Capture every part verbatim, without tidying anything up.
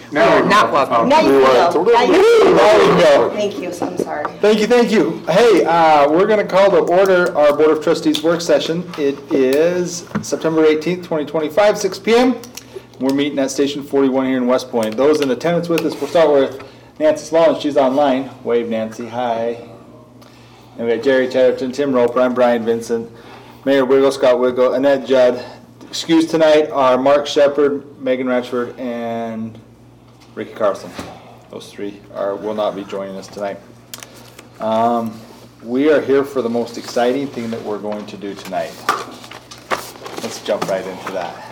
No, not welcome. Now you can go. Now you can There you go. Thank you, so I'm sorry. Thank you, thank you. Hey, uh, we're going to call to order our Board of Trustees work session. It is September eighteenth, twenty twenty-five, six p m We're meeting at Station forty-one here in West Point. Those in attendance with us, we'll start with Nancy Small, she's online. Wave, Nancy, hi. And we got Jerry Chatterton, Tim Roper, I'm Brian Vincent, Mayor Wiggle, Scott Wiggle, Annette Judd. Excused tonight are Mark Shepard, Megan Ratchford, and Ricky Carlson. Those three are will not be joining us tonight. Um, we are here for the most exciting thing that we're going to do tonight. Let's jump right into that.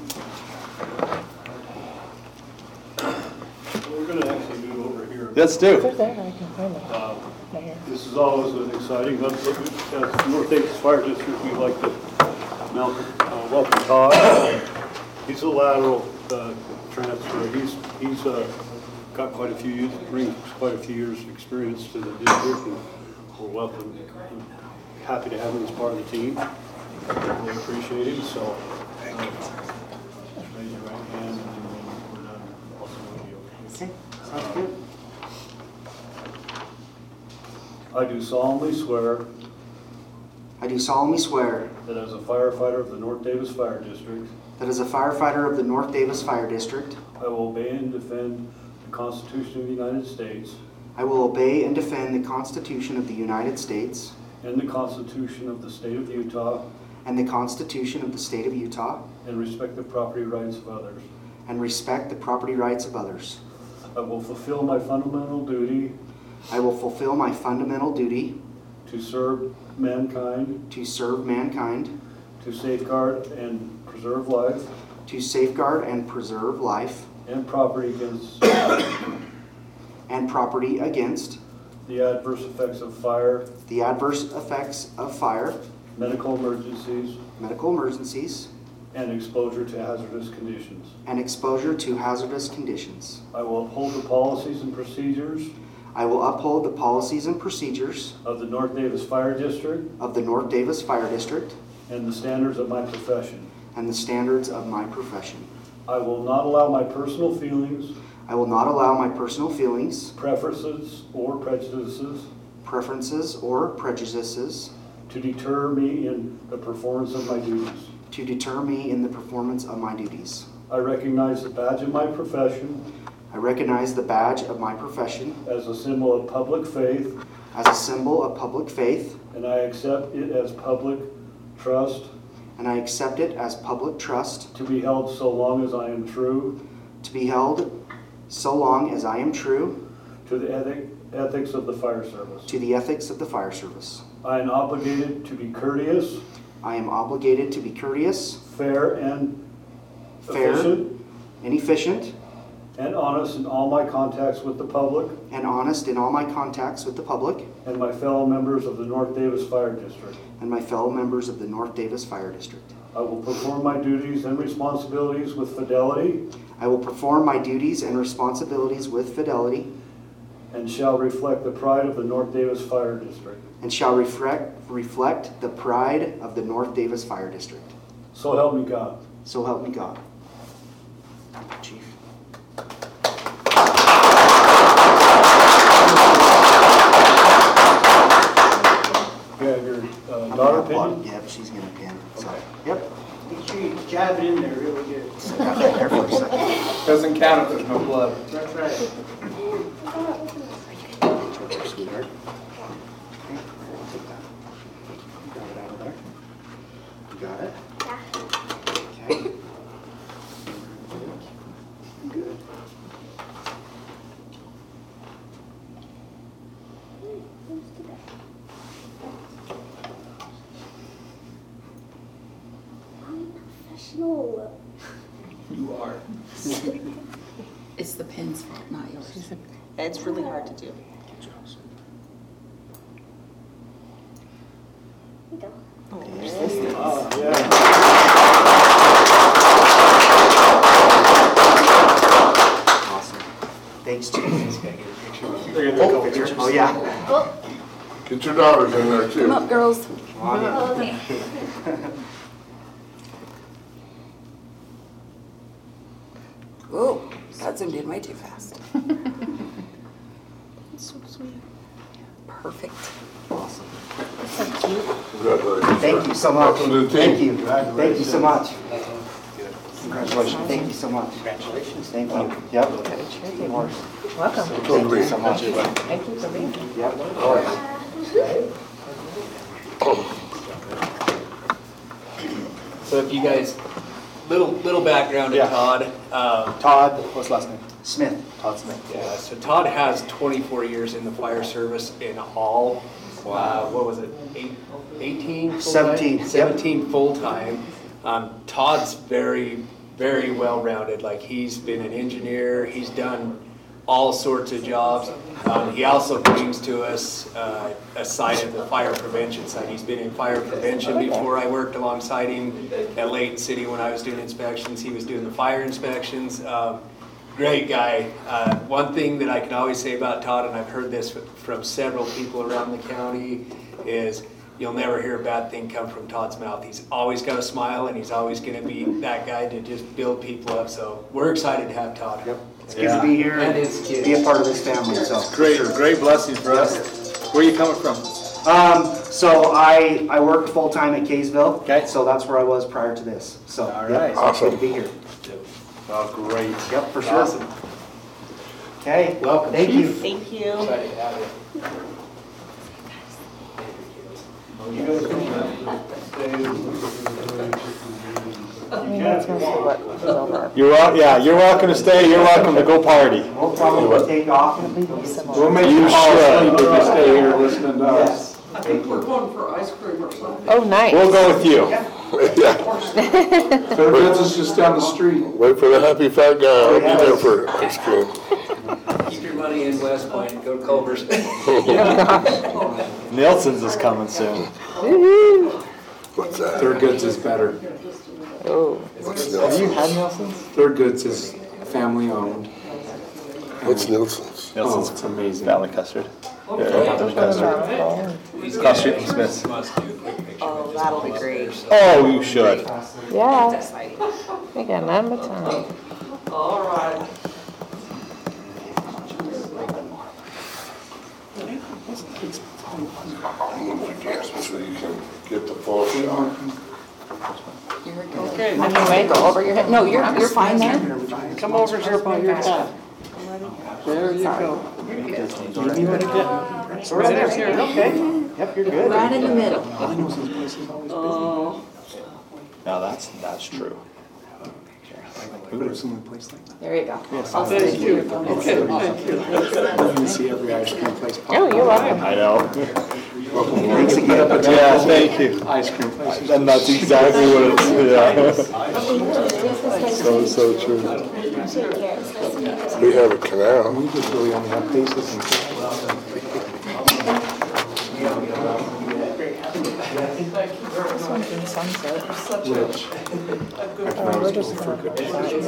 We're going to actually do it over here. Let's do. Uh, this is always an exciting. As North Davis Fire District, we like to Malcolm, uh, welcome Todd. He's a lateral uh, transfer. He's he's uh, got quite a few years, brings quite a few years experience to the district, and we're welcome. I'm happy to have him as part of the team. Really appreciate him. So, uh, raise your right hand, and then we're done. Also, Okay, sounds good. I do solemnly swear I do solemnly swear that as a firefighter of the North Davis Fire District, that as a firefighter of the North Davis Fire District, I will obey and defend the Constitution of the United States I will obey and defend the Constitution of the United States and the Constitution of the State of Utah, and the Constitution of the State of Utah, and respect the property rights of others. and respect the property rights of others. I will fulfill my fundamental duty I will fulfill my fundamental duty to serve mankind, to serve mankind, to safeguard and preserve life to safeguard and preserve life and property against and property against the adverse effects of fire, the adverse effects of fire, medical emergencies, medical emergencies, and exposure to hazardous conditions. and exposure to hazardous conditions. I will uphold the policies and procedures I will uphold the policies and procedures of the North Davis Fire District of the North Davis Fire District and the standards of my profession. and the standards of my profession. I will not allow my personal feelings, I will not allow my personal feelings, preferences, or prejudices preferences, or prejudices to deter me in the performance of my duties. to deter me in the performance of my duties. I recognize the badge of my profession I recognize the badge of my profession as a symbol of public faith, as a symbol of public faith, and I accept it as public trust and I accept it as public trust to be held so long as I am true to be held so long as I am true to the ethic, ethics of the fire service. to the ethics of the fire service. I am obligated to be courteous, I am obligated to be courteous, fair, and fair, efficient, and efficient, and honest in all my contacts with the public and honest in all my contacts with the public and my fellow members of the North Davis Fire District. and my fellow members of the North Davis Fire District. I will perform my duties and responsibilities with fidelity I will perform my duties and responsibilities with fidelity and shall reflect the pride of the North Davis Fire District. and shall reflect, reflect the pride of the North Davis Fire District. So help me God. So help me God. Chief. You have your uh, daughter pin? Yep, she's gonna pin. So, Okay. yep. Make sure you jab it in there really good. Got that there for a second. Doesn't count if there's no blood. That's right. Sweetheart. Okay, take that. Grab it out of there. You got it? Yeah. Okay. Good. Professional. You are. It's the pin's fault, not yours. It's really hard to do. We go. Ah, yeah. Awesome. Thanks, Chief. They're gonna take a picture. Oh, yeah. Oh, Get your daughters in there too. Come up, girls. okay. Whoa, That zoomed in way too fast. So sweet. Perfect. Congratulations. Thank you so much. Welcome to the Thank team. you. Thank you so much. Congratulations. Thank you so much. Congratulations. Thank you. Yep. Of course. Welcome. Thank you so much. Thank you for being here. Yep, of course. So if you guys, little little background on Yeah. Todd. Um, Todd, what's last name? Smith. Todd Smith. yeah, so Todd has twenty-four years in the fire service in all. Uh, what was it? Eight, eighteen. full-time? Seventeen, yep. Seventeen full time. Um, Todd's very very well rounded. Like he's been an engineer. He's done all sorts of jobs. Um, he also brings to us uh, a side of the fire prevention side. He's been in fire prevention before. I worked alongside him at Layton City when I was doing inspections. He was doing the fire inspections. Um, great guy. Uh, one thing that I can always say about Todd, and I've heard this from several people around the county, is you'll never hear a bad thing come from Todd's mouth. He's always got a smile, and he's always going to be that guy to just build people up. So we're excited to have Todd. Yep. It's good to be here And and his kids. be a part of this family, so. Great, great blessings for us. Where are you coming from? Um, so I, I work full-time at Kaysville. Okay. So that's where I was prior to this, so. All yep, right. so it's good to Awesome. be here. Oh, great. Yep, for sure. Awesome. Okay. Welcome, Thank Chief. you. Thank you. Excited to have you. You guys can I mean, that's mostly what was over. You're wel, yeah, you're welcome to stay, you're welcome to go party. We'll probably take off. We'll make you sleep if you stay here listening to us. Yes. I think we're going for ice cream or something. Oh, nice. We'll go with you. Yeah. Fairfields is just down the street. Wait for the happy fat guy. I'll be there for ice cream. Keep your money in West Point and go to Culver's. Nelson's is coming soon. What's that? Third Goods is better. Oh. What's Have you Nelson's? had Nelson's? Third Goods is family owned. What's Nelson's? Oh, it's amazing. Valley custard. Oh. Cross street from Smith's. Oh, that'll be great. Oh, you should. Yeah, Exciting. we got none but time. All right. So you can get the full shot. You're good. Okay, I mean, wait, go over your head. No, you're, you're fine there. come over here by your dad. There you go. Right there, here, okay. Yep, you're good. Right in the middle. Oh, Now that's, that's true. We go to some place like that. There you go. thank you. Okay, thank you. You can see every ice cream place. pop Oh, you're welcome. I know. Thanks again. Yeah, thank you. Ice cream places. And that's exactly what it's, yeah. So, so true. We have a canal. We just really only have places and. This one's in Sunset. Which, Oh, we're just gonna put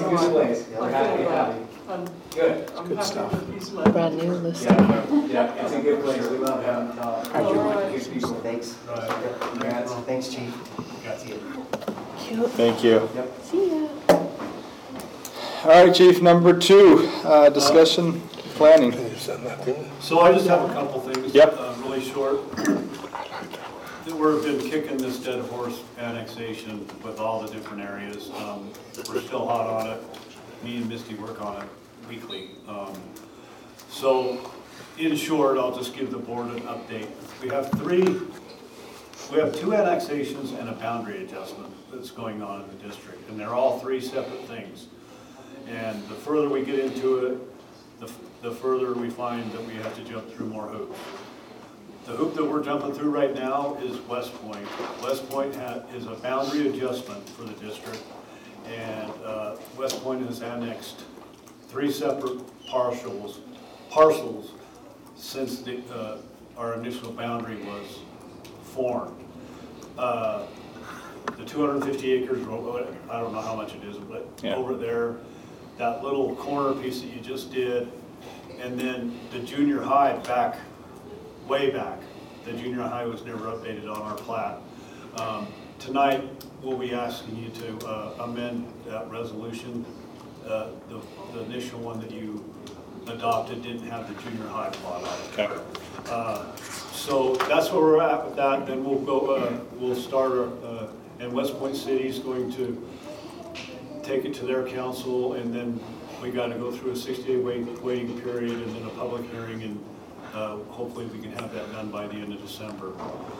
Good. good stuff. brand new listing. Yeah, it's a good place. We love having Todd. How'd you like Good people. Thanks. Congrats. Thanks, Chief. See you. Cute. Thank you. See ya. All right, Chief, number two, uh, discussion planning. Can you send that to me? So I just have a couple things. Yep. uh, Really short. We've been kicking this dead horse annexation with all the different areas. Um, We're still hot on it. Me and Misty work on it weekly. Um, So in short, I'll just give the board an update. We have three, we have two annexations and a boundary adjustment that's going on in the district. And they're all three separate things. And the further we get into it, the, the further we find that we have to jump through more hoops. The hoop that we're jumping through right now is West Point. West Point ha is a boundary adjustment for the district, and uh, West Point has annexed three separate parcels, parcels since the, uh, our initial boundary was formed. Uh, the two hundred fifty acres, I don't know how much it is, but Yeah. over there, that little corner piece that you just did, and then the junior high back, way back. The junior high was never updated on our plat. Um, tonight, we'll be asking you to uh, amend that resolution uh, the, the initial one that you adopted didn't have the junior high plot on it. Okay. Uh, So that's where we're at with that. Then we'll go, uh, we'll start, uh, and West Point City is going to take it to their council, and then we got to go through a sixty-day wait, waiting period, and then a public hearing, and uh, hopefully we can have that done by the end of December.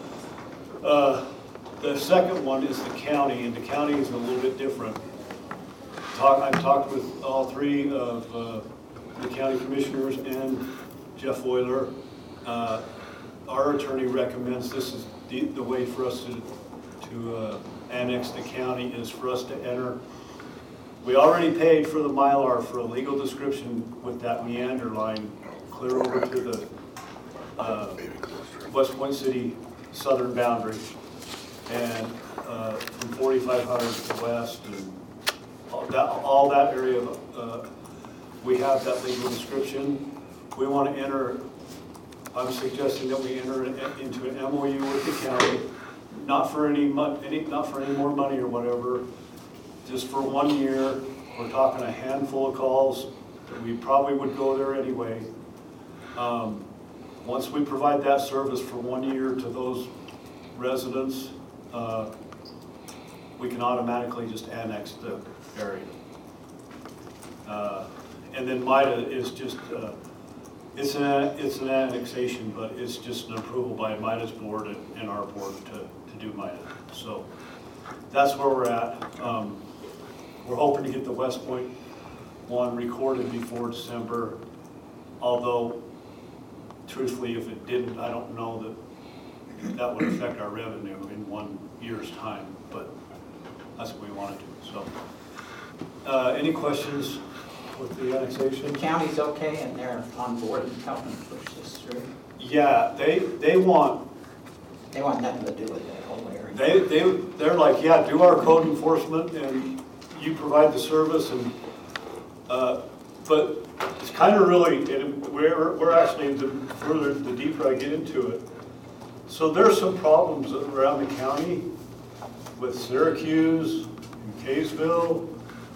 Uh, the second one is the county, and the county is a little bit different. Talk, I've talked with all three of uh, the county commissioners and Jeff Euler. Uh, Our attorney recommends this is the, the way for us to, to uh, annex the county is for us to enter. We already paid for the Mylar for a legal description with that meander line clear over to the uh, West Point City southern boundary, and uh, from forty-five hundred to the west, and all that, all that area. Uh, we have that legal description. We want to enter. I'm suggesting that we enter into an M O U with the county, not for any, any not for any more money or whatever, just for one year. We're talking a handful of calls. We probably would go there anyway. Um, once we provide that service for one year to those residents, uh, we can automatically just annex the area. Uh, and then MIDA is just. Uh, It's an, it's an annexation, but it's just an approval by MIDA's board and, and our board to, to do MIDA. So that's where we're at. Um, we're hoping to get the West Point one recorded before December, although truthfully, if it didn't, I don't know that that would affect our revenue in one year's time, but that's what we want to do. So uh, any questions with the annexation? The county's okay, and they're on board and helping push this through. Yeah, they they want They want nothing to do with that whole area. they they they're like, yeah, do our code enforcement, and you provide the service, and uh, but it's kind of really, and we're we're actually the further the deeper I get into it. So there's some problems around the county with Syracuse and Kaysville.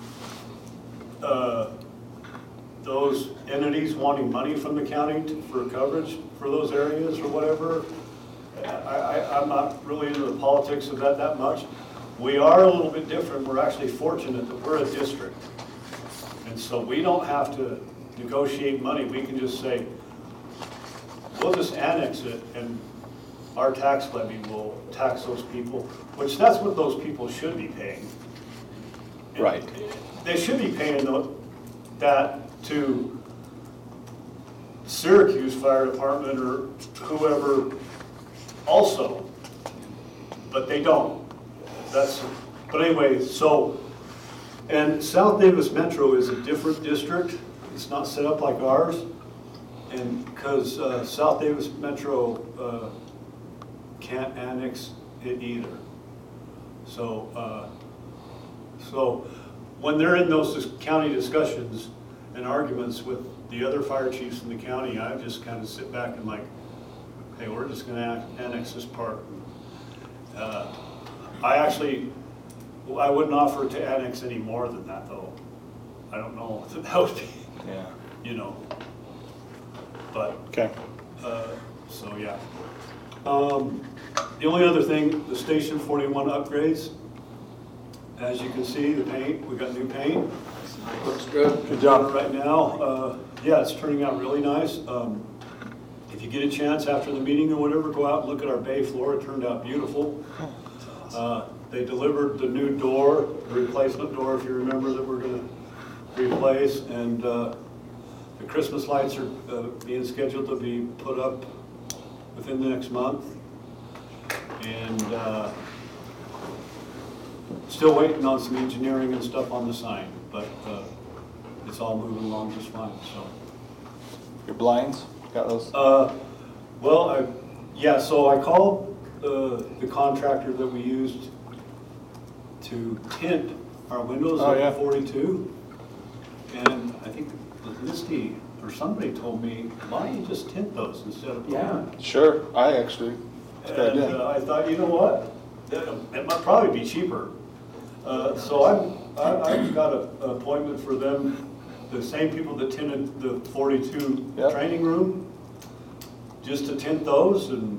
Uh, those entities wanting money from the county to, for coverage for those areas or whatever. I, I, I'm not really into the politics of that that much. We are a little bit different. We're actually fortunate that we're a district. And so we don't have to negotiate money. We can just say, we'll just annex it, and our tax levy will tax those people, which that's what those people should be paying. And right. They should be paying that to Syracuse Fire Department or whoever also, but they don't. That's, but anyway, so, and South Davis Metro is a different district. It's not set up like ours. And because uh, South Davis Metro uh, can't annex it either. So, uh, so when they're in those county discussions and arguments with the other fire chiefs in the county, I just kind of sit back and like, hey, we're just going to annex this part. Uh, I actually, I wouldn't offer to annex any more than that, though. I don't know if that would be, yeah, you know. But okay. Uh, so yeah. Um, the only other thing, the Station forty-one upgrades. As you can see, the paint, we got new paint. Looks good. Good job right now. Uh, yeah, it's turning out really nice. Um, if you get a chance after the meeting or whatever, go out and look at our bay floor. It turned out beautiful. Uh, they delivered the new door, the replacement door, if you remember, that we're going to replace, and uh, the Christmas lights are uh, being scheduled to be put up within the next month, and uh, still waiting on some engineering and stuff on the sign, but uh, it's all moving along just fine. So Your blinds, got those? uh, well, I, yeah. So I called uh, the contractor that we used to tint our windows Oh, at yeah. forty-two, and I think Misty or somebody told me, why don't you just tint those instead of Yeah. Sure, I actually. It's a good And idea. uh, I thought, you know what, that, it might probably be cheaper. Uh, so I'm I, I've got a- an appointment for them, the same people that tended the forty-two Yep. training room, just to tint those and.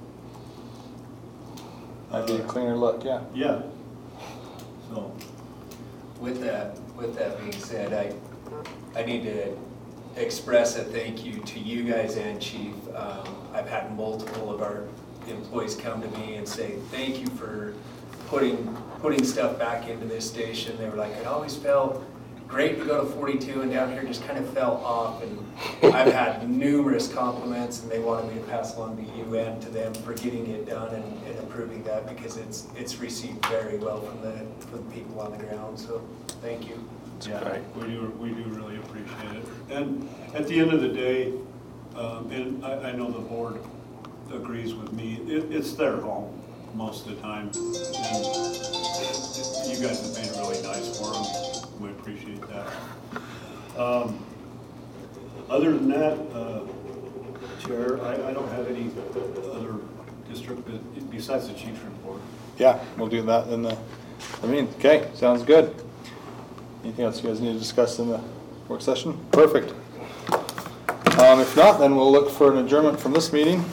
Might be a cleaner look, yeah. Yeah. So, With that, with that being said, I, I need to express a thank you to you guys and Chief. Um, I've had multiple of our employees come to me and say, thank you for putting, putting stuff back into this station. They were like, it always felt great to go to forty-two and down here just kind of fell off. And I've had numerous compliments and they wanted me to pass along to you and to them for getting it done and, and approving that because it's, it's received very well from the, from the people on the ground. So thank you. yeah, we do, we do really appreciate it. And at the end of the day, um, and I, I know the board agrees with me, it, it's their home most of the time. And you guys have made it really nice for them. We appreciate that. Um, other than that, uh, Chair, I, I don't have any other district besides the chief's report. Yeah, we'll do that in the, I mean, okay, sounds good. Anything else you guys need to discuss in the work session? Perfect. Um, if not, then we'll look for an adjournment from this meeting.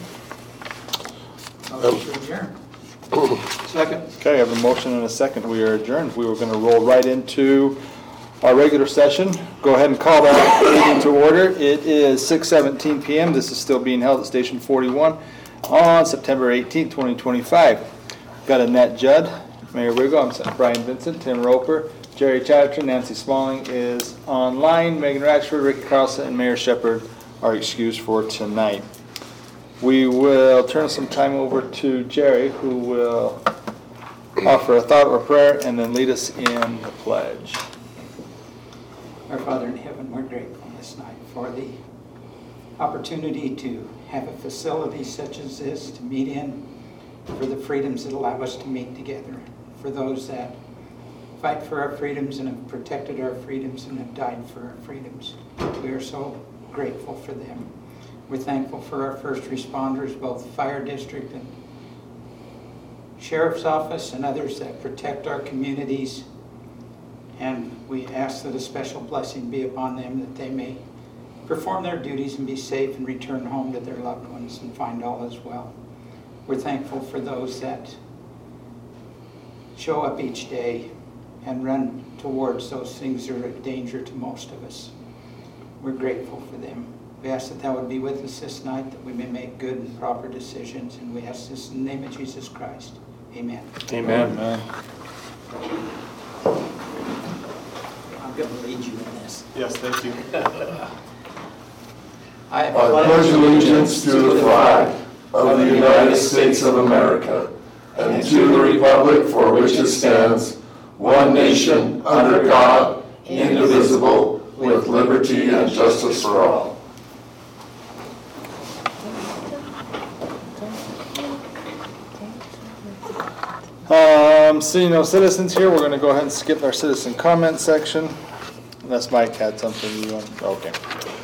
Second. Okay, I have a motion and a second. We are adjourned. We were going to roll right into our regular session. Go ahead and call that meeting to order. It is six seventeen p m This is still being held at Station forty-one on September eighteenth, twenty twenty-five. Got Annette Judd, Mayor Wiggle, I'm Brian Vincent, Tim Roper, Jerry Chatterton, Nancy Smalling is online, Megan Ratchford, Ricky Carlson, and Mayor Shepherd are excused for tonight. We will turn some time over to Jerry, who will offer a thought or prayer and then lead us in the pledge. Our Father in heaven, we're grateful this night for the opportunity to have a facility such as this to meet in, for the freedoms that allow us to meet together, for those that fight for our freedoms and have protected our freedoms and have died for our freedoms. We are so grateful for them. We're thankful for our first responders, both fire district and sheriff's office and others that protect our communities. And we ask that a special blessing be upon them, that they may perform their duties and be safe and return home to their loved ones and find all is well. We're thankful for those that show up each day and run towards those things that are a danger to most of us. We're grateful for them. We ask that that would be with us this night, that we may make good and proper decisions, and we ask this in the name of Jesus Christ. Amen. Amen. Amen. I'm going to lead you in this. Yes, thank you. I I pledge allegiance to the flag of the United States of America and to the republic for which it stands, one nation, under God, indivisible, with liberty and justice for all. Um, seeing no citizens here, we're going to go ahead and skip our citizen comment section. Unless Mike had something you want. Okay.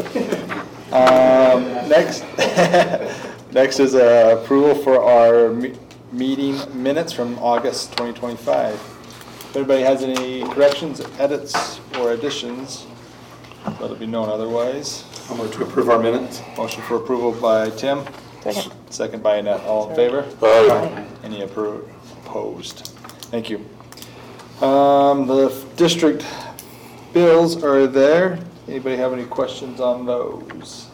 Um, next, next is uh, approval for our me meeting minutes from August twenty twenty-five. If anybody has any corrections, edits, or additions, let it be known otherwise. I'm going to approve our minutes. Motion for approval by Tim. Second. Second by Annette. All in favor? Aye. Any approved? Opposed? Thank you. Um, the district bills are there. Anybody have any questions on those?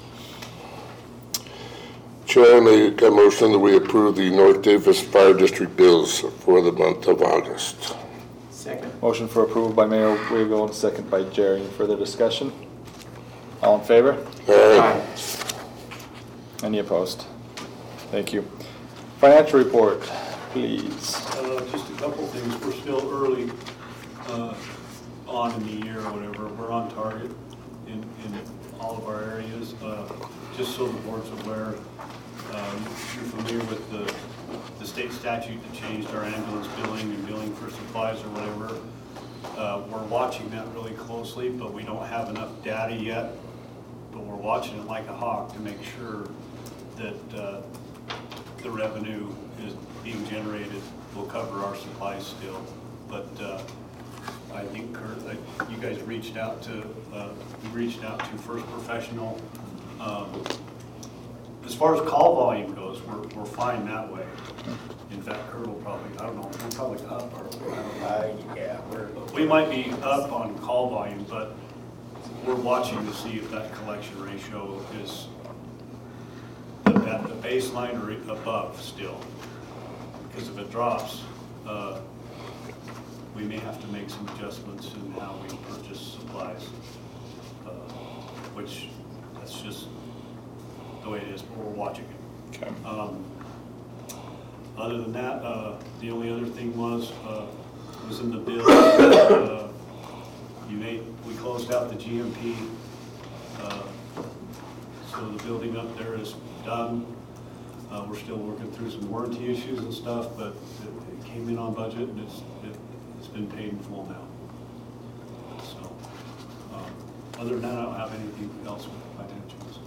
Chair, I make a motion that we approve the North Davis Fire District bills for the month of August. Second. Motion for approval by Mayor Wiggle and second by Jerry. Any further discussion? All in favor? Aye. Any opposed? Thank you. Financial report, please. Uh, just a couple things. We're still early uh, on in the year or whatever. We're on target in, in all of our areas. Uh, just so the board's aware, uh, you're familiar with the, the state statute that changed our ambulance billing and billing for supplies or whatever. Uh, we're watching that really closely, but we don't have enough data yet. But we're watching it like a hawk to make sure that uh, the revenue is being generated will cover our supplies still. But uh, I think, Kurt, that you guys reached out to, uh, we reached out to First Professional. Um, As far as call volume goes, we're, we're fine that way. In fact, Kurt will probably, I don't know, we're probably up, or, I don't know. Uh, yeah, we're, We might be up on call volume, but we're watching to see if that collection ratio is at the baseline or above still. Because if it drops, uh, we may have to make some adjustments in how we purchase supplies, uh, which that's just the way it is, but we're watching it. Okay. Um, other than that, uh, the only other thing was, uh, was in the bill, uh, you made, we closed out the G M P, uh, so the building up there is done. Uh, we're still working through some warranty issues and stuff, but it, it came in on budget and it's, it, it's been paid in full now. So, um, other than that, I don't have anything else with financials.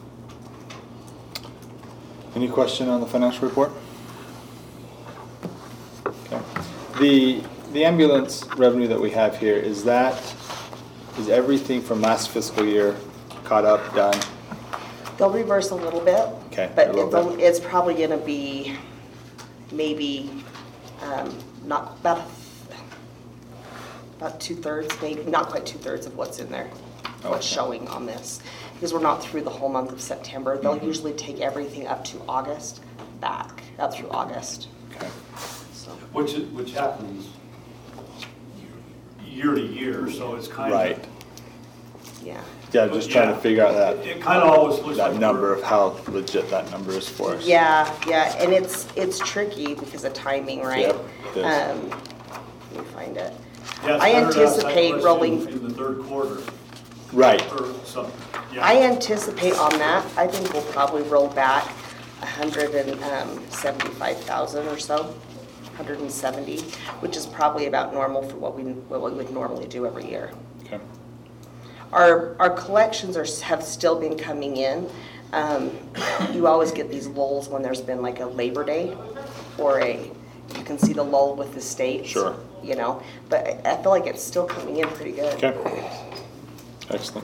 Any question on the financial report? Okay. The, the ambulance revenue that we have here, is that, is everything from last fiscal year caught up, done? They'll reverse a little bit. Okay, But a little it'll- bit. it's probably gonna be maybe, um, not, about, about two-thirds, maybe, not quite two-thirds of what's in there, what's Okay. showing on this. Because we're not through the whole month of September. They'll Mhm. usually take everything up to August, back, up through August. Okay. So, Which, which happens year to year, so it's kind of. Right. yeah. Yeah, just trying to Yeah. figure out that, It kind of always looks like. that number of how legit that number is for us. Yeah, yeah, and it's, it's tricky because of timing, right? Yep, it is. Um, let me find it. Yeah, it's I better to ask that anticipate question rolling- In the third quarter Right. or something. Yeah. I anticipate on that, I think we'll probably roll back a hundred and seventy-five thousand or so, hundred and seventy, which is probably about normal for what we, what we would normally do every year. Okay. Our, our collections are, have still been coming in. Um, you always get these lulls when there's been like a Labor Day or a, you can see the lull with the states. Sure. You know, but I I feel like it's still coming in pretty good. Okay. Excellent.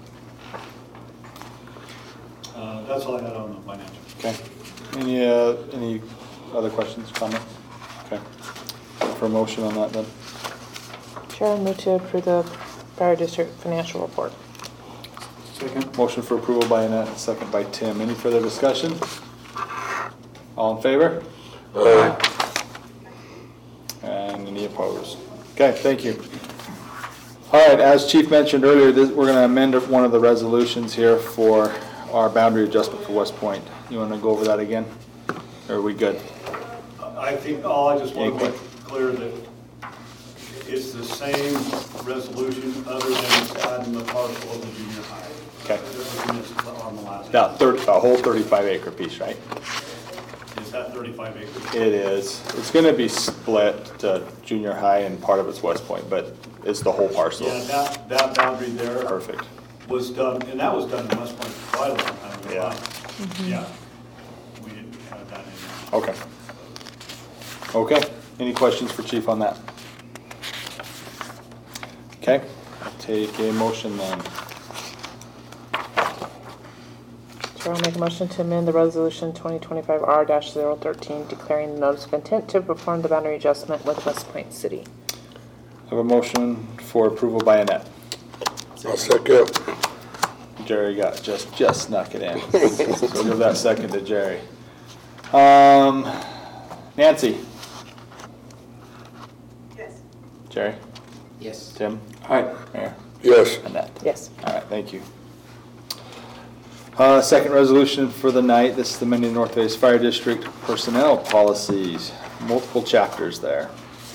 Uh, That's all I had on the financial. Okay. Any, uh, any other questions, comments? Okay. For a motion on that then? Chair, I move to approve the fire district financial report. Second. Motion for approval by Annette, second by Tim. Any further discussion? All in favor? Aye. And any opposed? Okay, thank you. All right, as Chief mentioned earlier, this, we're going to amend one of the resolutions here for our boundary adjustment for West Point. You want to go over that again? Or are we good? I think, all I just want to Any make clear that it's the same resolution other than it's adding the parcel of the junior high. Okay. That was missed on the last. Now, thirty, a whole thirty-five acre piece, right? Is that thirty-five acres? It is. It's going to be split to junior high and part of it's West Point, but it's the whole parcel. Yeah, that, that boundary there. Perfect. Was done, and that was done in West Point for quite a long time ago. Yeah. Yeah. We didn't have that in there. Okay. Okay. Any questions for Chief on that? Okay. I'll take a motion then. Chair, I'll make a motion to amend the resolution twenty twenty-five R zero thirteen declaring the notice of intent to perform the boundary adjustment with West Point City. I have a motion for approval by Annette. I'll second. Jerry got, just, just snuck it in. So we'll give that second to Jerry. Um, Nancy? Yes. Jerry? Yes. Tim? Aye. Mayor? Yes. Annette? Yes. All right, thank you. Uh, second resolution for the night, this is the Mendon North Base Fire District Personnel Policies, multiple chapters there.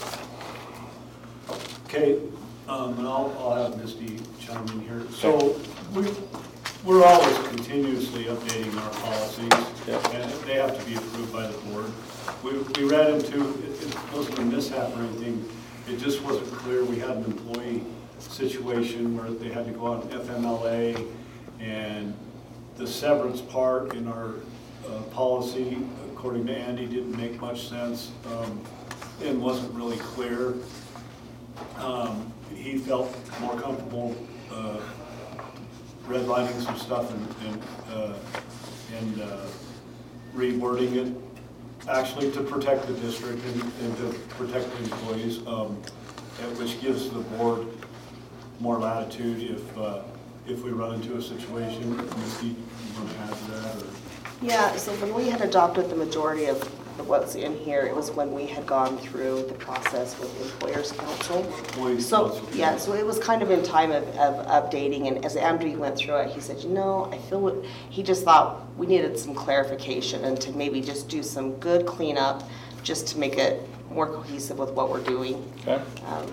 Okay, um, and I'll, I'll have Misty chime in here. So we, we're always continuously updating our policies, Yep. and they have to be approved by the board. We, we ran into, it, it wasn't a mishap or anything, it just wasn't clear. We had an employee situation where they had to go on F M L A, and the severance part in our uh, policy, according to Andy, didn't make much sense um, and wasn't really clear. Um, he felt more comfortable uh, redlining some stuff and, and, uh, and uh, rewording it, actually to protect the district and, and to protect the employees, um, and which gives the board more latitude if uh, if we run into a situation. Misty, you want to add to that? Or? Yeah, so when we had adopted the majority of what's in here, it was when we had gone through the process with Employers Council. Employees So, Council, yeah, so it was kind of in time of, of updating, and as Andrew went through it, he said, you know, I feel, what, he just thought we needed some clarification and to maybe just do some good cleanup, just to make it more cohesive with what we're doing. Okay. Um,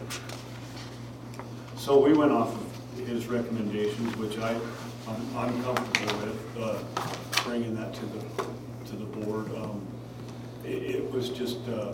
So we went off of his recommendations, which I, I'm, I'm comfortable with, uh, bringing that to the, to the board. Um, it, it was just, uh,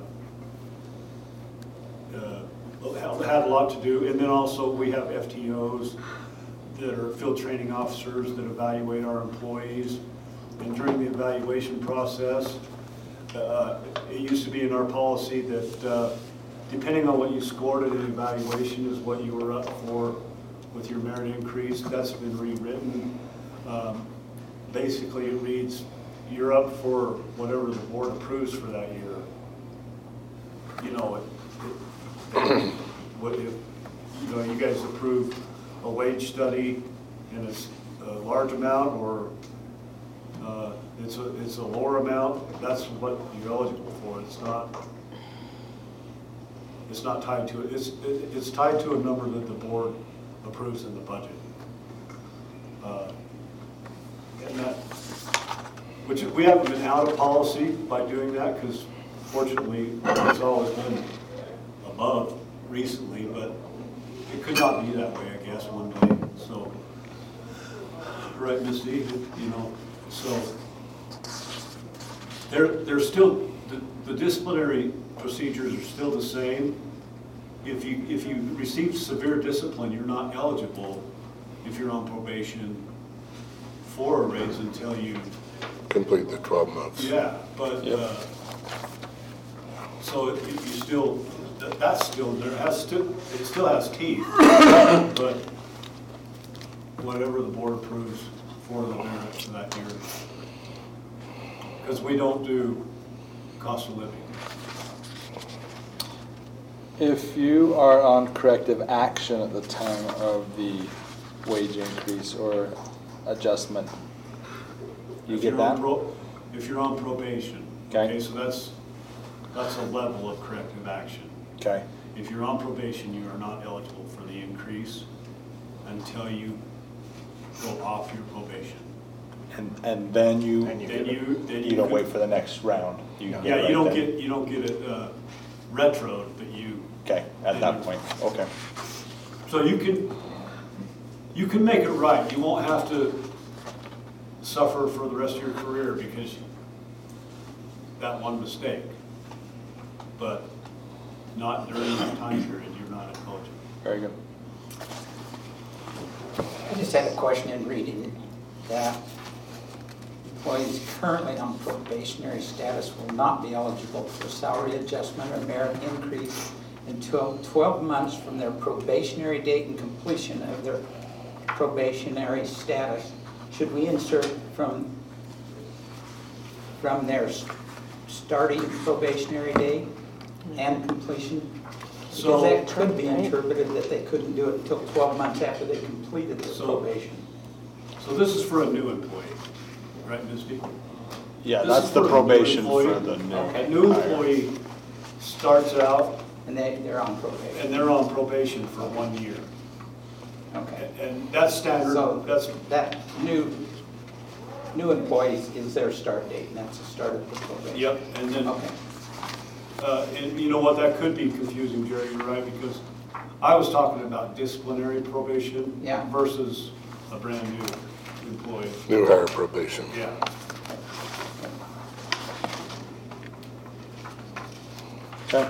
uh, had a lot to do. And then also we have F T Os that are field training officers that evaluate our employees. And during the evaluation process, uh, it used to be in our policy that uh, depending on what you scored in an evaluation is what you were up for with your merit increase. That's been rewritten. Um, basically, it reads, you're up for whatever the board approves for that year. You know, it, it, what if, you know, you guys approve a wage study and it's a large amount, or uh, it's a it's a lower amount, that's what you're eligible for. It's not. It's not tied to it. It's, it, it's tied to a number that the board approves in the budget. Uh, and that, which we haven't been out of policy by doing that, because fortunately it's always been above recently, but it could not be that way, I guess, one day. So, right, Misty, you know, so there, there's still, the, the disciplinary procedures are still the same. If you if you receive severe discipline, you're not eligible if you're on probation for a raise until you complete the twelve months. Yeah, but Yep. uh, so it, you still that, that's still there has to it still has teeth, but whatever the board approves for the merit for that year, because we don't do cost of living. If you are on corrective action at the time of the wage increase or adjustment, you If get you're on that? pro- If you're on probation, Okay. okay, so that's, that's a level of corrective action. Okay. If you're on probation, you are not eligible for the increase until you go off your probation. And and then you And you Then get it. you, then you. you don't could- wait for the next round. You get it Yeah, right you don't then. get, you don't get it uh, retro, but you, Okay, at that point. Okay. so you can, you can make it right. You won't have to suffer for the rest of your career because that one mistake. But not during that time period, you're not eligible. Very good. I just had a question in reading that employees currently on probationary status will not be eligible for salary adjustment or merit increase until twelve months from their probationary date and completion of their probationary status. Should we insert from, from their starting probationary date and completion? So- Because that could be interpreted that they couldn't do it until twelve months after they completed their So- probation. So this is for a new employee, right, Misty? Yeah, This that's is the for a new probation employee. for the new. A new hire. employee starts out And they, they're on probation. and they're on probation for one year. Okay. And that's standard, So that's, that new, new employees is their start date, and that's the start of the probation. yep, and then, Okay. uh, and you know what, that could be confusing, Jerry, you're right, because I was talking about disciplinary probation Yeah. versus a brand new employee. New hire probation. Yeah. Okay.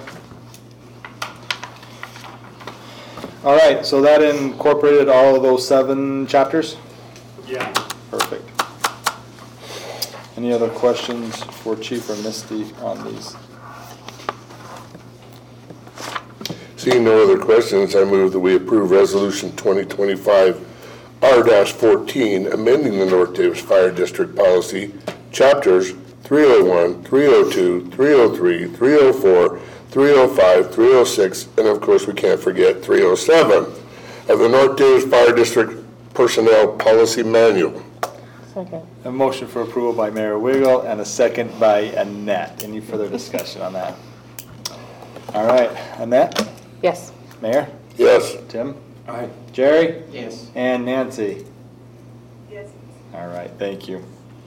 All right, so that incorporated all of those seven chapters? Yeah. Perfect. Any other questions for Chief or Misty on these? Seeing no other questions, I move that we approve Resolution twenty twenty-five R fourteen, amending the North Davis Fire District Policy, Chapters three oh one, three oh two, three oh three, three oh four, three oh five, three oh six, and of course we can't forget three oh seven of the North Davis Fire District Personnel Policy Manual. Second. A motion for approval by Mayor Wiggle and a second by Annette. Any further discussion on that? All right, Annette? Yes. Mayor? Yes. Tim? Aye. Jerry? Yes. And Nancy? Yes. All right, thank you.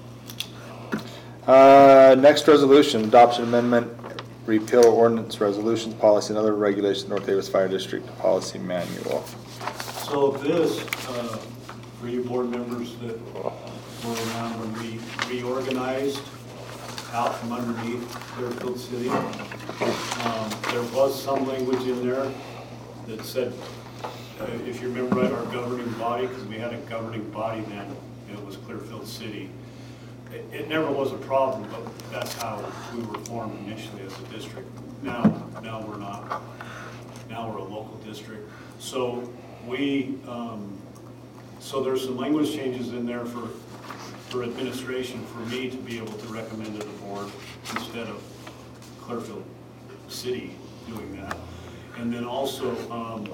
Uh, next resolution, adoption amendment, repeal ordinance resolutions, policy, and other regulations, North Davis Fire District Policy Manual. So this, uh, for you board members that were around when we reorganized out from underneath Clearfield City, um, there was some language in there that said, uh, if you remember right, our governing body, because we had a governing body then, it was Clearfield City. It, it never was a problem, but that's how we were formed initially as a district. Now, now we're not. Now we're a local district. So we, um, so there's some language changes in there for, for administration, for me to be able to recommend to the board instead of Clearfield City doing that. And then also, um,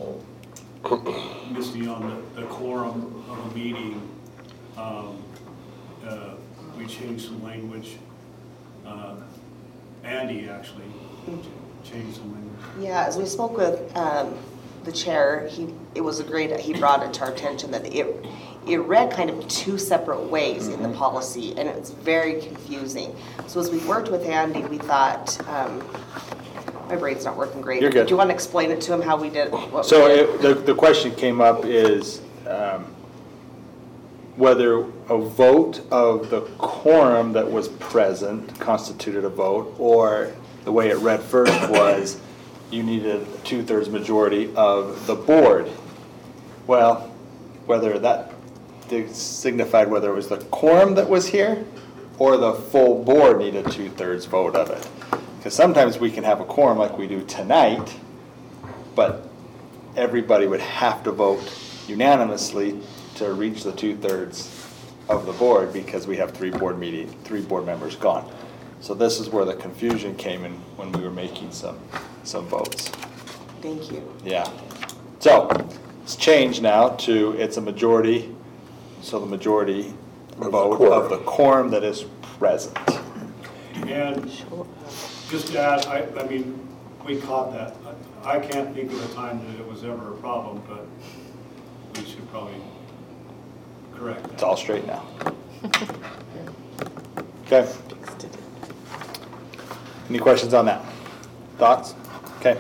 Misty, on the, the quorum of a meeting, um, uh, we changed some language. Uh, Andy actually changed some language. Yeah, as we spoke with um, the chair, he it was agreed, he brought it to our attention that it it read kind of two separate ways mm-hmm. in the policy, and it's very confusing. So as we worked with Andy, we thought, um, my brain's not working great. You're good. Do you want to explain it to him how we did what So we did? it, the, the question came up is um, whether a vote of the quorum that was present constituted a vote, or the way it read first was you needed a two-thirds majority of the board. Well, whether that signified whether it was the quorum that was here or the full board needed two-thirds vote of it. Because sometimes we can have a quorum like we do tonight, but everybody would have to vote unanimously to reach the two-thirds of the board because we have three board meeting, three board members gone. So this is where the confusion came in when we were making some some votes. Thank you. Yeah. So it's changed now to it's a majority, so the majority vote of the quorum that is present. And just to add, I, I mean, we caught that. I, I can't think of a time that it was ever a problem, but we should probably correct that. It's all straight now. Okay. Any questions on that? Thoughts? Okay.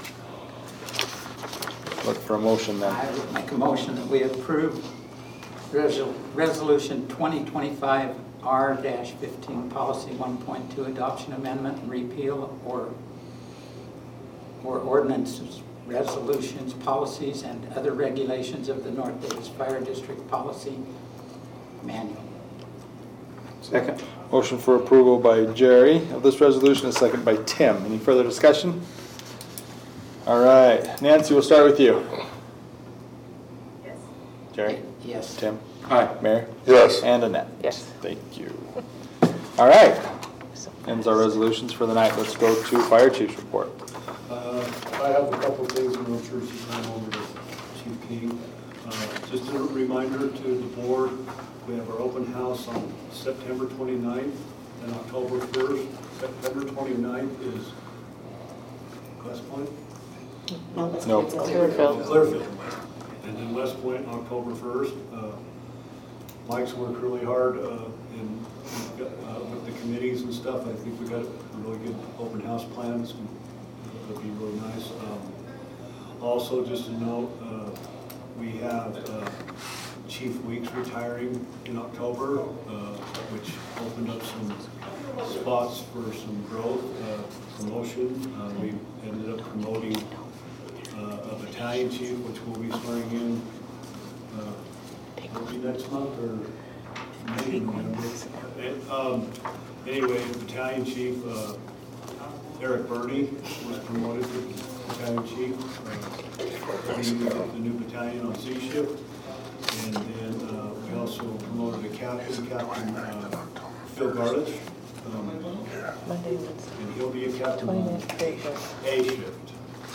Look for a motion then. I would make a motion that we approve resol- Resolution twenty twenty-five R fifteen, Policy one point two, Adoption Amendment and Repeal or or ordinances, resolutions, policies, and other regulations of the North Davis Fire District Policy Manual. Second. Motion for approval by Jerry of this resolution, a second by Tim. Any further discussion? All right. Nancy, we'll start with you. Yes. Jerry? Yes. Tim? Aye. Mayor? Yes. And Annette? Yes. Thank you. All right. Ends our resolutions for the night. Let's go to Fire Chief's report. Uh, I have a couple of things, and I'm sure she's going over to Chief King. Uh, just a reminder to the board, we have our open house on September twenty-ninth and October first. September twenty-ninth is West Point? No, that's No. Clearfield. Clearfield. And then West Point, October first. Uh, Mike's worked really hard uh, in, uh, with the committees and stuff. I think we got a really good open house plan. It's, it'll be really nice. Um, also, just to note, uh, we have uh, Chief Weeks retiring in October, uh, which opened up some spots for some growth, uh, promotion. Uh, we ended up promoting uh, a battalion chief, which we'll be swearing in. Uh, will be next month or May, remember? Um, anyway, battalion chief uh, Eric Burney was promoted to battalion chief. uh, leading The new battalion on C shift. And then uh, we also promoted a captain, Captain uh, Phil Garlich. Um, Monday, Wednesday. And he'll be a captain twenty on minutes break. A shift.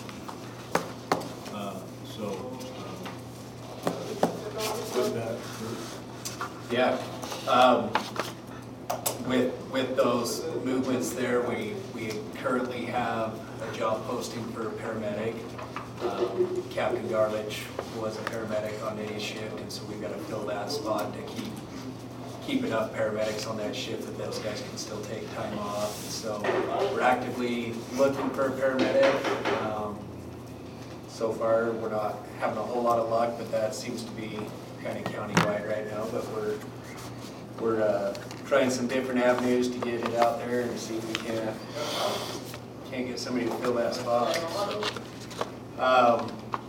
Uh, So, uh, with that, Yeah. Um, With, with those movements there, we, we currently have a job posting for a paramedic. Um, Captain Garlich was a paramedic on A shift, and so we've got to fill that spot to keep, keep enough paramedics on that shift that those guys can still take time off. And so we're actively looking for a paramedic. Um, So far, we're not having a whole lot of luck, but that seems to be kind of countywide right now. But we're we're uh, trying some different avenues to get it out there and see if we can uh, can't get somebody to fill that spot. So, um,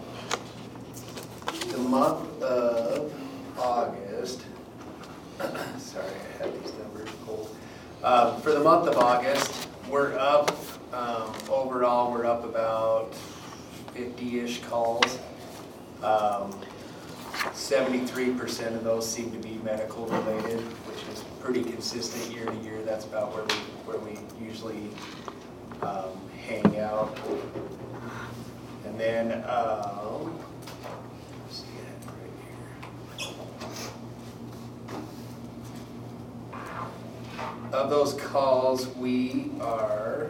the month of August. Sorry, I had these numbers pulled. Uh, for the month of August, we're up um, overall. We're up about fifty-ish calls. Um, seventy-three percent of those seem to be medical related, which is pretty consistent year to year. That's about where we where we usually um, hang out. And then um, let's see it right here. Of those calls, we are.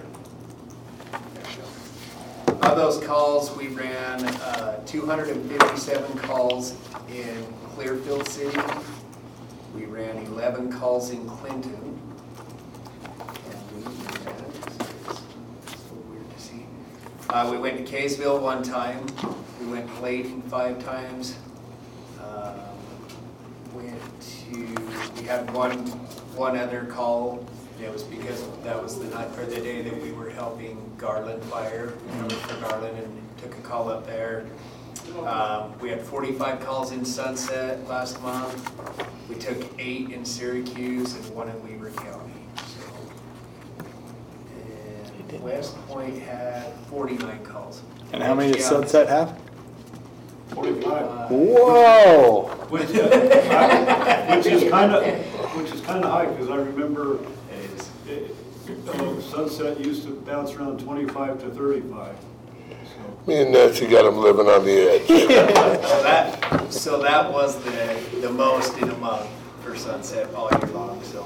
Of those calls, we ran uh, two hundred fifty-seven calls in Clearfield City. We ran eleven calls in Clinton. And we ran, it's so weird to see. Uh, we went to Kaysville one time. We went to Layton five times. Um, went to, we had one, one other call. It was because that was the night or the day that we were helping Garland fire. We covered for Garland and took a call up there. Um, we had forty-five calls in Sunset last month. We took eight in Syracuse and one in Weaver County. So, and West Point had forty-nine calls. And how many does Yeah. Sunset have? forty-five. Uh, Whoa! Which, uh, which is kind of, which is kind of high, because I remember It is. it, uh, Sunset used to bounce around twenty-five to thirty-five. So, Me and Nancy got them living on the edge. So that, so that was the, the most in a month for Sunset all year long, so.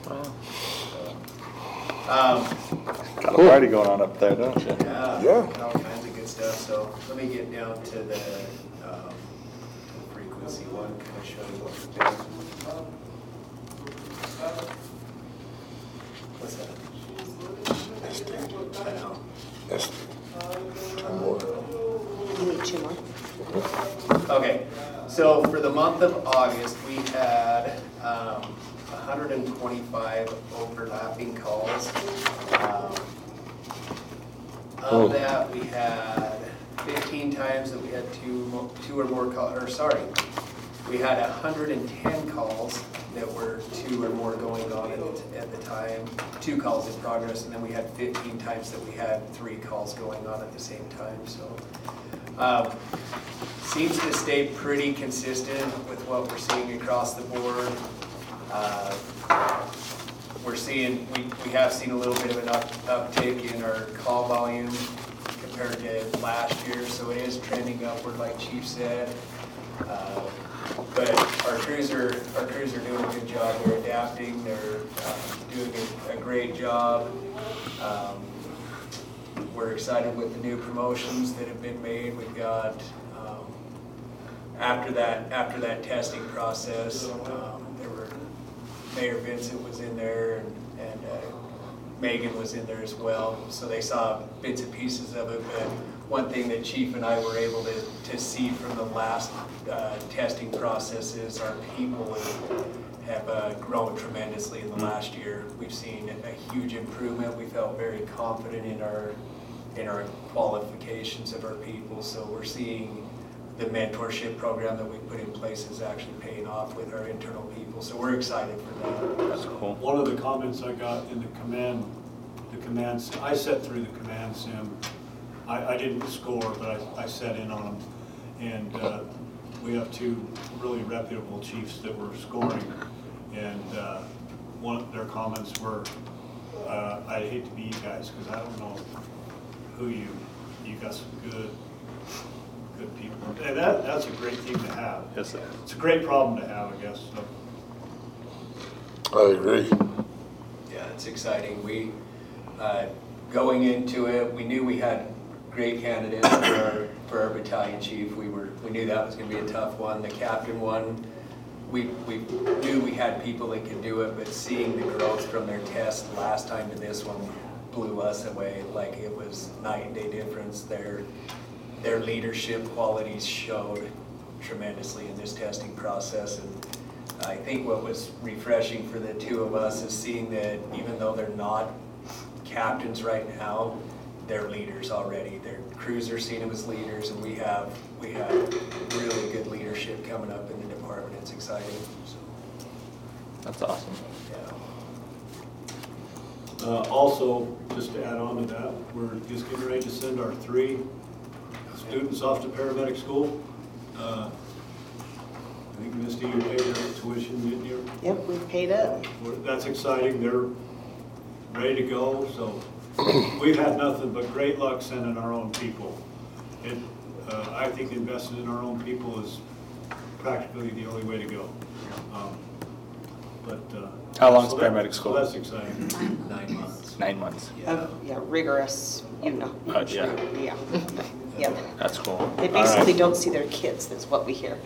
Um, Got a party going on up there, don't you? yeah, Yeah. all kinds of good stuff, so let me get down to the, um, frequency one, kind of show you what we've been. What's that? I know. Yes. One more. You need two more? Okay, so for the month of August, we had um, one hundred twenty-five overlapping calls. Um, Oh. Of that, we had fifteen times that we had two, mo- two or more calls, or sorry, we had one hundred ten calls that were two or more going on at the, at the time, two calls in progress, and then we had fifteen times that we had three calls going on at the same time, so. Um, seems to stay pretty consistent with what we're seeing across the board. Uh, we're seeing, we, we have seen a little bit of an up, uptick in our call volume compared to last year, so it is trending upward like Chief said. Uh, but our crews are, our crews are doing a good job. They're adapting, they're uh, doing a, a great job. Um, We're excited with the new promotions that have been made. We've got, um, after that, after that testing process, um, there were, Mayor Vincent was in there and, and uh, Megan was in there as well. So they saw bits and pieces of it, but one thing that Chief and I were able to, to see from the last uh, testing process is our people have, have uh, grown tremendously in the last year. We've seen a huge improvement. We felt very confident in our in our qualifications of our people, so we're seeing the mentorship program that we put in place is actually paying off with our internal people, so we're excited for that. That's cool. one of the comments I got in the command, the command, I sat through the command sim. I, I didn't score, but I, I sat in on them. And uh, we have two really reputable chiefs that were scoring. And uh, one of their comments were, uh, I hate to be you guys because I don't know who you, you got some good, good people. And that, that's a great thing to have. Yes, sir. It's a great problem to have, I guess. So. I agree. Yeah, it's exciting. We, uh, going into it, we knew we had great candidates for our, for our battalion chief. We were, we knew that was going to be a tough one. The captain one, we, we knew we had people that could do it, but seeing the growth from their test last time to this one blew us away. Like it was night and day difference. Their, their leadership qualities showed tremendously in this testing process. And I think what was refreshing for the two of us is seeing that even though they're not captains right now, they're leaders already. Their crews are seeing them as leaders, and we have we have really good leadership coming up in the department. It's exciting. So, That's awesome. Yeah. Uh, also, just to add on to that, we're just getting ready to send our three students off to paramedic school. Uh, I think, Misty, you paid their tuition, didn't you? Yep, we've paid it. That's exciting. They're ready to go. So we've had nothing but great luck sending our own people. It, uh, I think investing in our own people is practically the only way to go. Um, but uh, How long is so that- paramedic school? So that's exciting. nine months. Nine months. Uh, Yeah, rigorous, you know. Uh, yeah. Yeah, yeah. That's cool. They All basically right. don't see their kids, that's what we hear.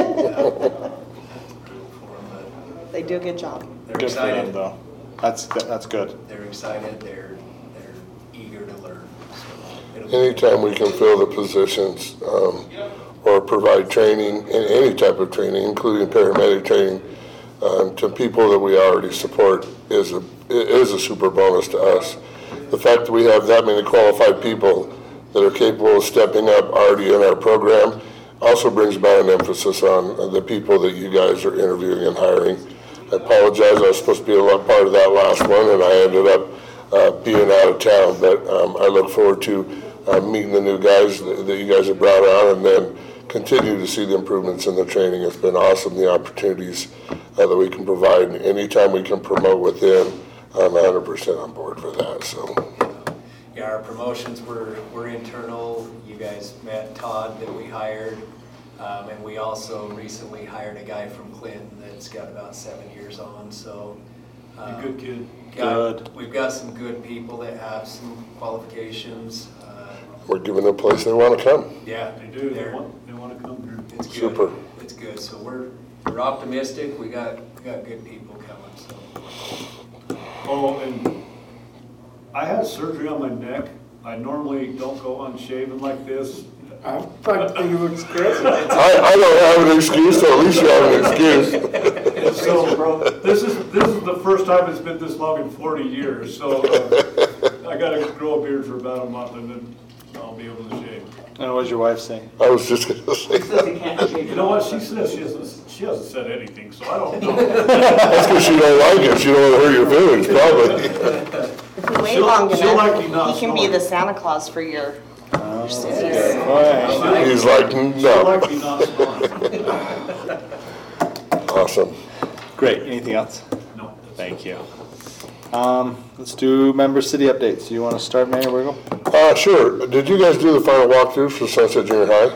They do a good job. They're Good for them, excited. though. That's that's good. They're excited. They're they're eager to learn. So it'll be Anytime we can fill the positions um, or provide training, in any type of training, including paramedic training, um, to people that we already support is a is a super bonus to us. The fact that we have that many qualified people that are capable of stepping up already in our program also brings about an emphasis on the people that you guys are interviewing and hiring. I apologize, I was supposed to be a lot part of that last one, and I ended up uh, being out of town, but um, I look forward to uh, meeting the new guys that, that you guys have brought on, and then continue to see the improvements in the training. It's been awesome, the opportunities uh, that we can provide, and anytime we can promote within, I'm one hundred percent on board for that, so. Yeah, our promotions were, were internal. You guys met Todd that we hired. Um, and we also recently hired a guy from Clinton that's got about seven years on. So, um, A good kid. got- Good. We've got some good people that have some qualifications. Uh, We're giving them a place they want to come. yeah, They do. They they're- want, they want to come here. It's good. Super. It's good. So we're we're optimistic. We got we got good people coming. So. Oh, and I had surgery on my neck. I normally don't go unshaven like this. I thought you were crazy. I, I don't have an excuse, so at least you have an excuse. So this is this is the first time it's been this long in forty years. So uh, I got to grow a beard for about a month, and then I'll be able to shave. And what does your wife say? I was just going to say, You know what she says? She hasn't she hasn't said anything, so I don't know. that's because she don't like it. She don't want to hurt your feelings, probably. If you wait She'll- long she'll enough, likely not he can be snore. the Santa Claus for your, your cities. Boy. He's like, She'll no. likely not snoring. Awesome. Great. Anything else? No. Thank you. Um, let's do member city updates. You want to start, Mayor Wiggle? Uh, sure. Did you guys do the final walkthrough for Sunset Junior High?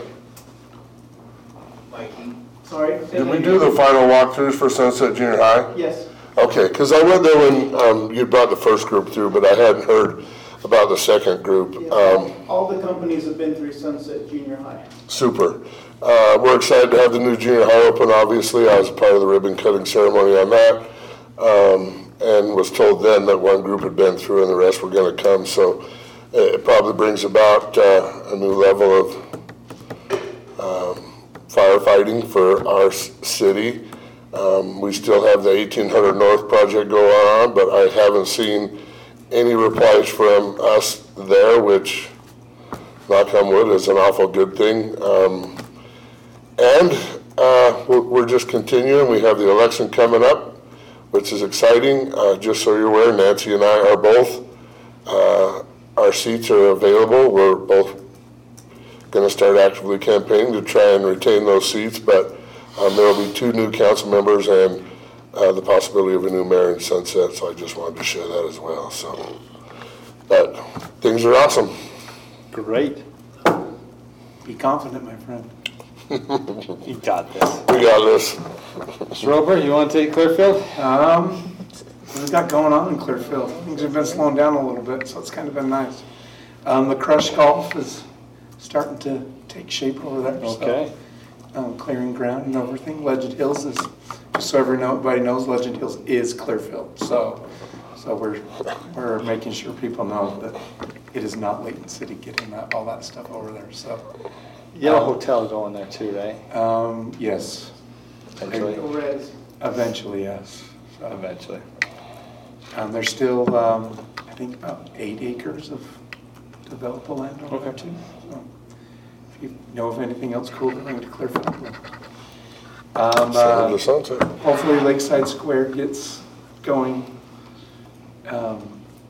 Mikey. Sorry? Did we do the final walkthroughs for Sunset Junior High? Yes. Okay, because I went there when um, you brought the first group through, but I hadn't heard about the second group. Yeah, Um, all the companies have been through Sunset Junior High. Super. Uh, we're excited to have the new junior high open, obviously. I was a part of the ribbon cutting ceremony on that, um, and was told then that one group had been through and the rest were going to come. So it probably brings about uh, a new level of um, firefighting for our s- city. Um, we still have the eighteen hundred North project going on, but I haven't seen any replies from us there, which, knock on wood, is an awful good thing. Um, and uh, we're, we're just continuing. We have the election coming up, which is exciting. Uh, just so you're aware, Nancy and I are both uh, our seats are available. We're both going to start actively campaigning to try and retain those seats, but um, there will be two new council members and uh, the possibility of a new mayor in Sunset, so I just wanted to share that as well. So, but things are awesome. Great. Be confident, my friend. You got this. We got this. Mister Roper, you want to take Clearfield? Um, what we got going on in Clearfield? Things have been slowing down a little bit, so it's kind of been nice. Um, the Crush Golf is starting to take shape over there. Okay. So, um, clearing ground and everything. Legend Hills is, just so everybody knows, Legend Hills is Clearfield. So, so we're we're making sure people know that it is not Layton City getting that all that stuff over there. So. You have a Um, hotel going there too, right? Um, yes. Eventually. Eventually, yes. So, Eventually. um, there's still, um, I think about eight acres of developable land over there Okay. too. So if you know of anything else cool to bring to Clearfield. Um, Sun uh, to sunset. hopefully Lakeside Square gets going. Um,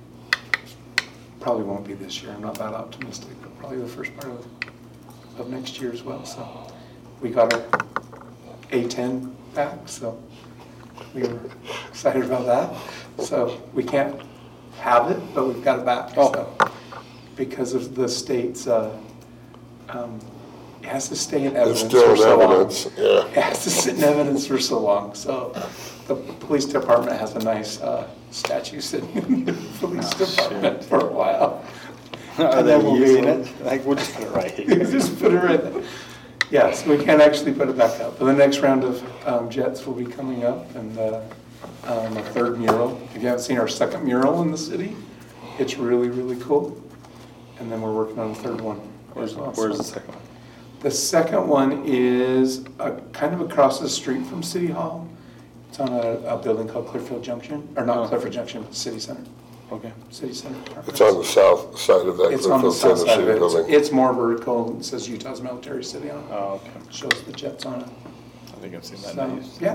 probably won't be this year. I'm not that optimistic, but probably the first part of of next year as well. So we got our A ten back, so we were excited about that. So we can't have it, but we've got it back. Oh. So because of the state's, uh, um, it has to stay in evidence It's still for in so long. evidence, yeah. It has to sit in evidence for so long. So the police department has a nice uh, statue sitting in the police Oh, department for a while. Are And they then we'll be using able- it? Like, we'll just put it right here. Just put it right there. Yeah, so we can't actually put it back up. But the next round of um, jets will be coming up, and uh, um, a third mural. If you haven't seen our second mural in the city, it's really, really cool. And then we're working on a third one. Where's, as well. where's So the second one? The second one is uh, kind of across the street from City Hall. It's on a, a building called Clearfield Junction, or not Oh. Clearfield Junction, City Center. Okay. City Center. It's on the south side of that It's on the Clearfield south side Tennessee of it. It's- building. It's more vertical. It says Utah's Military City on it. Oh, okay. Shows the jets on it. I think I've seen that. So, now. You've seen yeah.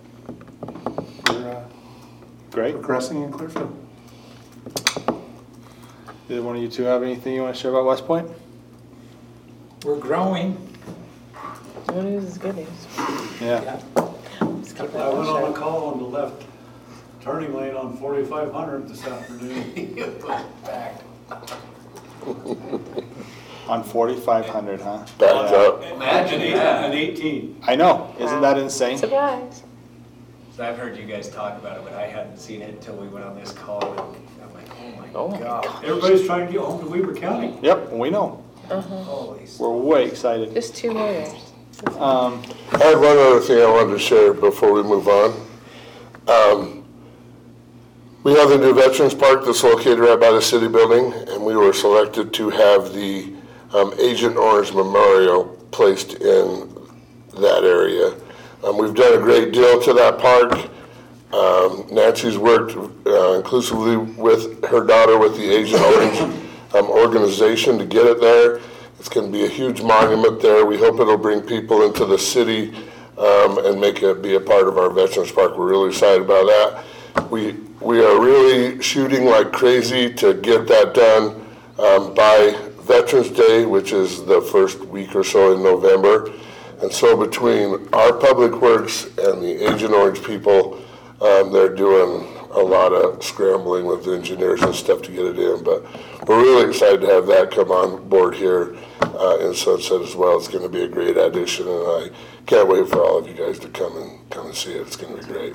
that. We're uh, Great. progressing in Clearfield. Did one of you two have anything you want to share about West Point? We're growing. Good news is good news. Yeah. Just keep it I went on on a call on the left turning lane on forty-five hundred this afternoon. On forty-five hundred, huh? Backed up. Imagine that. An eighteen. I know, isn't that insane? Surprise. So I've heard you guys talk about it, but I hadn't seen it until we went on this call. And I'm like, oh Oh my my God. Everybody's trying to get home to Weber County. Yep, we know. Uh-huh. Holy We're way excited. Just two more years. Um, I had one other thing I wanted to share before we move on. Um, we have the new Veterans Park that's located right by the city building, and we were selected to have the um, Agent Orange Memorial placed in that area. Um, we've done a great deal to that park. Um, Nancy's worked uh, inclusively with her daughter with the Agent Orange um, organization to get it there. It's going to be a huge monument there. We hope it'll bring people into the city um, and make it be a part of our Veterans Park. We're really excited about that. We we are really shooting like crazy to get that done um, by Veterans Day, which is the first week or so in November. And so between our Public Works and the Agent Orange people, um, they're doing a lot of scrambling with the engineers and stuff to get it in. But we're really excited to have that come on board here uh, in Sunset as well. It's going to be a great addition, and I can't wait for all of you guys to come and come and see it. It's going to be great.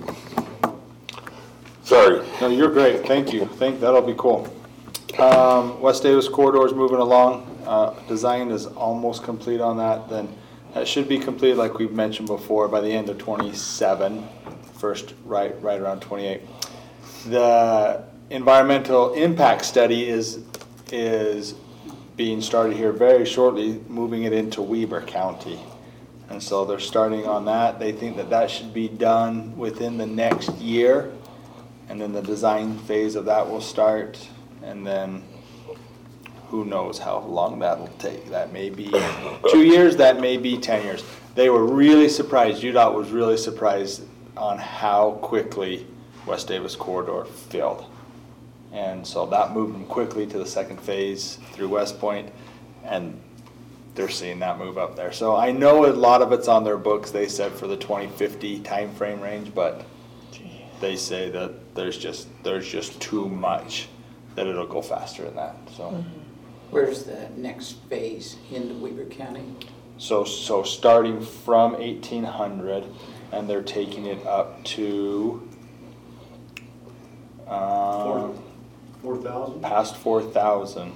Sorry. No, you're great. Thank you. Think that'll be cool. Um, West Davis corridor is moving along. Uh, design is almost complete on that. Then that should be complete, like we've mentioned before, by the end of twenty-seven. First, right, right around twenty-eight. The environmental impact study is is being started here very shortly, moving it into Weber County. And so they're starting on that. They think that that should be done within the next year. And then the design phase of that will start. And then who knows how long that'll take. That may be two years, that may be ten years. They were really surprised, U DOT was really surprised on how quickly West Davis corridor filled. And so that moved them quickly to the second phase through West Point, and they're seeing that move up there. So I know a lot of it's on their books, they said for the twenty fifty timeframe range, but they say that there's just, there's just too much, that it'll go faster than that, so. Where's the next phase into Weber County? So, so starting from eighteen hundred, and they're taking it up to, um, Four thousand? past four thousand.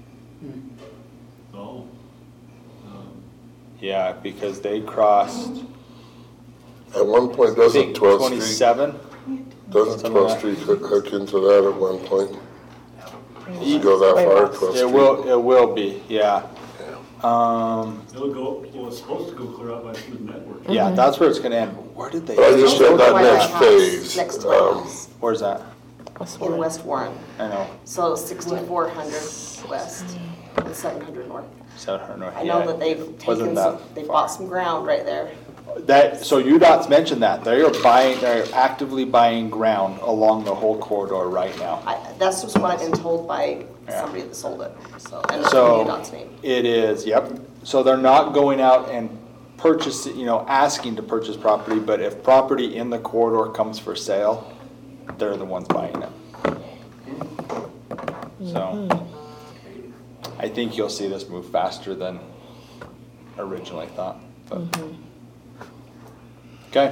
Oh. Um, Yeah, because they crossed, At one point, I doesn't think, twelfth Street, twenty-seven? doesn't Something twelfth like Street hook hook into that at one point? Does it go that Way far, west. twelfth It Street? will, it will be, yeah. Um, It'll go, well, it's supposed to go clear out by Smith Network. yeah, that's where it's gonna end. Where did they? But I just said that By my next house, phase. Next to my um, house, Where's that? in West Warren. I know, So sixty-four hundred west and seven hundred north. seven hundred north. I know yeah. that they've Wasn't taken that some, they far. bought some ground right there. That, so U DOT's mentioned that, they're buying, they're actively buying ground along the whole corridor right now. I, that's just what I've been told by Yeah. somebody that sold it, so, and it's So, in UDOT's name. it is, yep. So they're not going out and purchasing, you know, asking to purchase property, but if property in the corridor comes for sale, they're the ones buying it. So, I think you'll see this move faster than originally thought, but. Okay.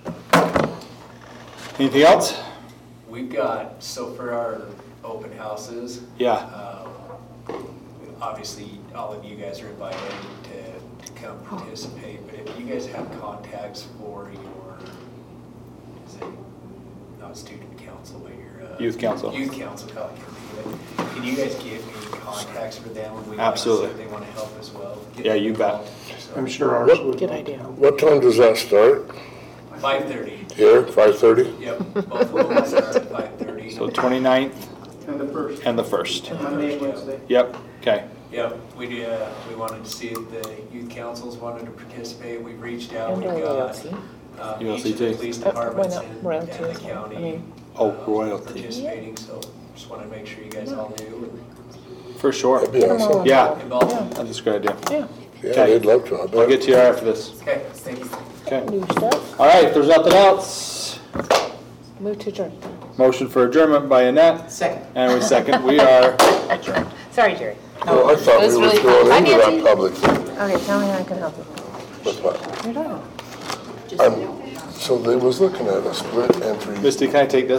Anything else? We've got, so for our open houses. Yeah. uh, Obviously, all of you guys are invited to, to come participate, but if you guys have contacts for your, is it, not student council, but your. uh, Youth council. Youth council, how I can think of it. Can you guys give me contacts for them? We want to Absolutely. see if they want to help as well. Get Yeah, them you bet. involved. So, I'm sure ours would. Good idea. What time does that start? five thirty, Here, five thirty? yep, both of them will start at five thirty. So twenty-ninth And the first. and the first. Monday and Wednesday. Yep, okay. Yep, we did, uh, we wanted to see if the youth councils wanted to participate, we've reached out, And we've got, royalty. um, U L each C of the too. police Uh, why departments not and and royalty the as well? I county. mean- Oh, uh, royalty. Participating, so just wanted to make sure you guys all knew For sure. That'd be awesome. Yeah, and involved. that's a great idea. Yeah. Yeah, they'd love to, I We'll get bet. to you after this. Okay, thank you. Okay. New stuff. All right, if there's nothing else, Move to adjourn. motion for adjournment by Annette, Second. and we second, we are adjourned. Sorry, Jerry. Oh, I thought It was we were really going fun. into Bye, that Nancy. public thing. Okay, tell me how I can help you. With what? You're done. I'm- So they was looking at a split entry. Misty, can I take this?